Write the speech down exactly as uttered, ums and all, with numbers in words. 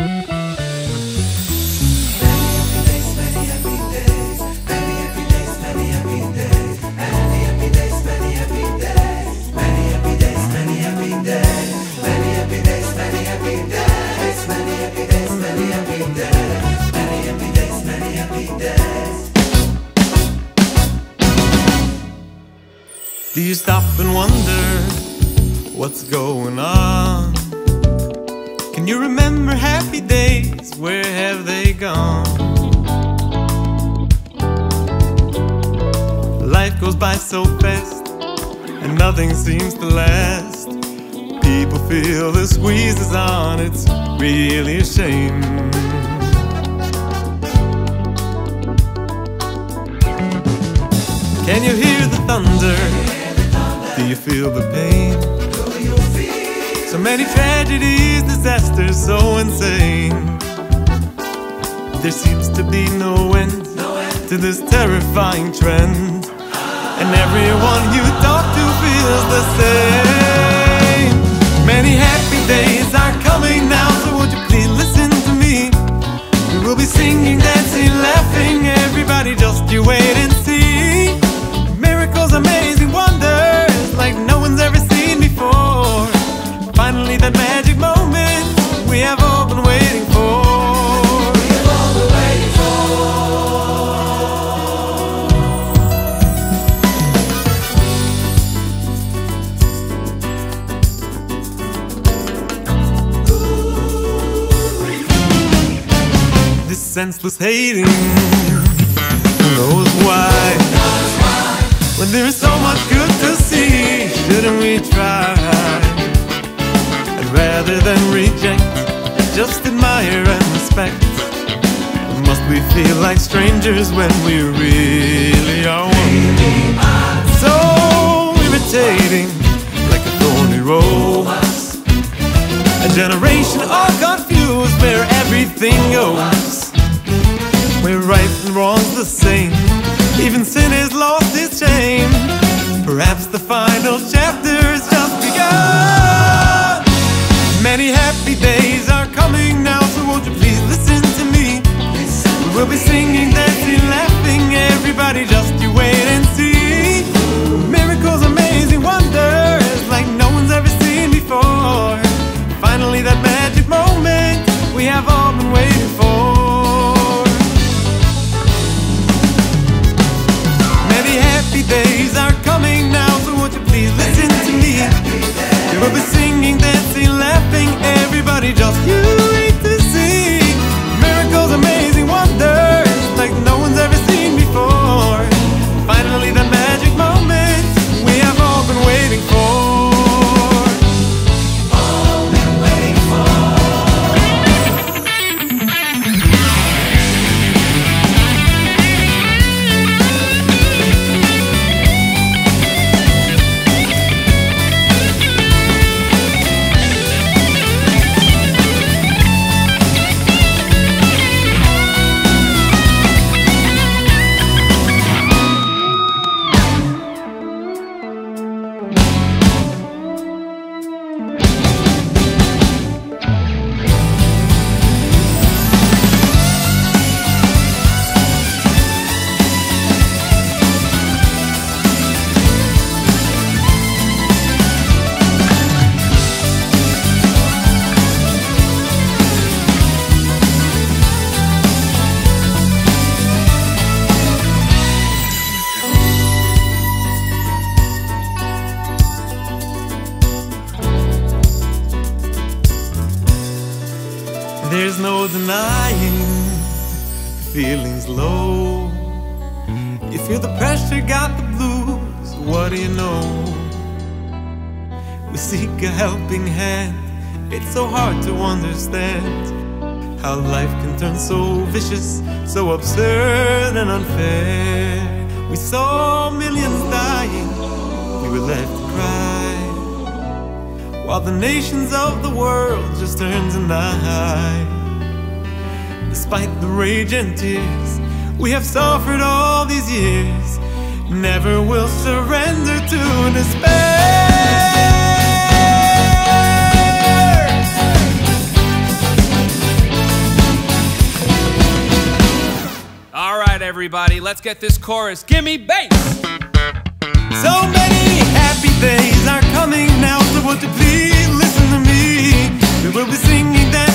Do you stop and wonder what's going on? Can you remember happy days? Where have they gone? Life goes by so fast and nothing seems to last. People feel the squeeze is on, it's really a shame. Can you hear the thunder? Do you feel the pain? So many tragedies, disasters, so insane. There seems to be no end to this terrifying trend, and everyone you talk to feels the same. Many happy days are coming now, so would you please listen to me? We will be singing, dancing, laughing, everybody just you wait and see. Miracles, amazing wonders, like no one's ever seen before. Finally that magic moment we have all been waiting for. We have all been waiting for. This senseless hating, who knows why? When there is so much good to see, shouldn't we try? And rather than reject, just admire and respect. Must we feel like strangers when we really are one? So irritating, like a thorny rose. A generation all confused where everything goes, where right and wrong's the same. Even sin has lost its shame. Perhaps the final chapter has just begun. Many happy days are coming now, so won't you please listen to me? We'll be singing, dancing, laughing, everybody just you wait and see. Miracles, amazing wonders, like no one's ever seen before. Finally that magic moment we have all been waiting for. Days are coming now, so won't you please listen to me? We'll be singing, dancing, laughing, everybody just you wait to see. Miracles, amazing wonders, like no one's ever seen before. Finally that magic moment we have all been waiting for. All been waiting for. There's no denying feelings low. You feel the pressure, got the blues, what do you know? We seek a helping hand, it's so hard to understand how life can turn so vicious, so absurd and unfair. We saw millions dying, we were left to cry, while the nations of the world just turned an eye. Despite the rage and tears we have suffered all these years, never will surrender to despair. everybody. Let's get this chorus. Gimme bass! So many happy days are coming now, so won't you please listen to me? We will be singing that